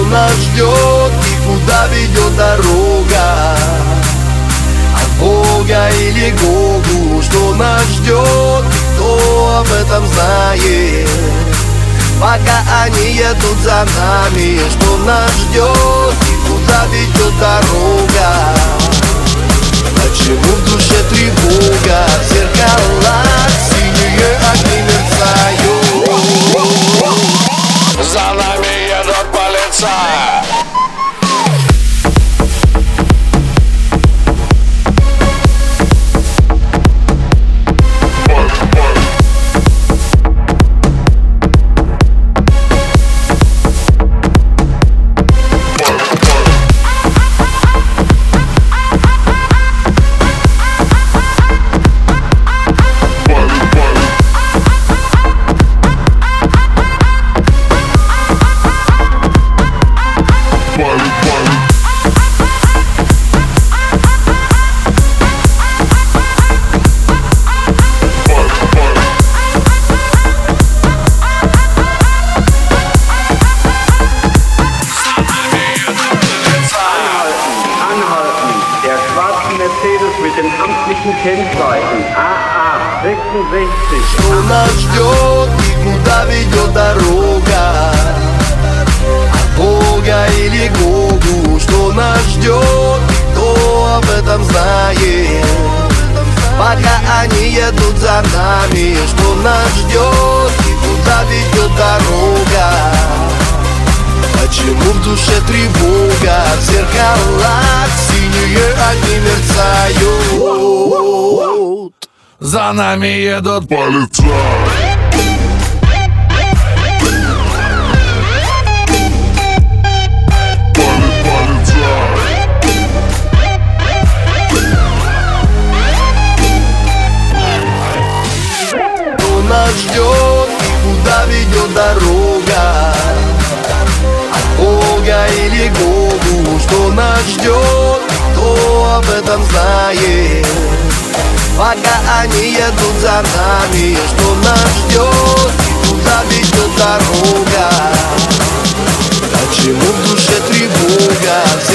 нас ждет и куда ведет дорога? От Бога или Гогу? Что нас ждет, кто об этом знает? Пока они едут за нами, что нас ждет и куда ведет дорога? Почему в душе тревога? В зеркалах синие огни мерцают. За нами едут полиция. Mercedes mit den amtlichen Kennzeichen AA 66. Что нас ждет и куда ведет дорога? От Бога или Гогу? Что нас ждет, кто об этом знает? Пока они едут за нами, что нас ждет и куда ведет дорога? Почему в душе тревога? В зеркалах синие огни мерцают. За нами едут полиция. Кто нас ждет и куда ведет дорога? От Бога или Гогу? Что нас ждет, кто об этом знает? Пока они едут за нами, что нас ждет и куда ведет дорога? Почему в душе тревога?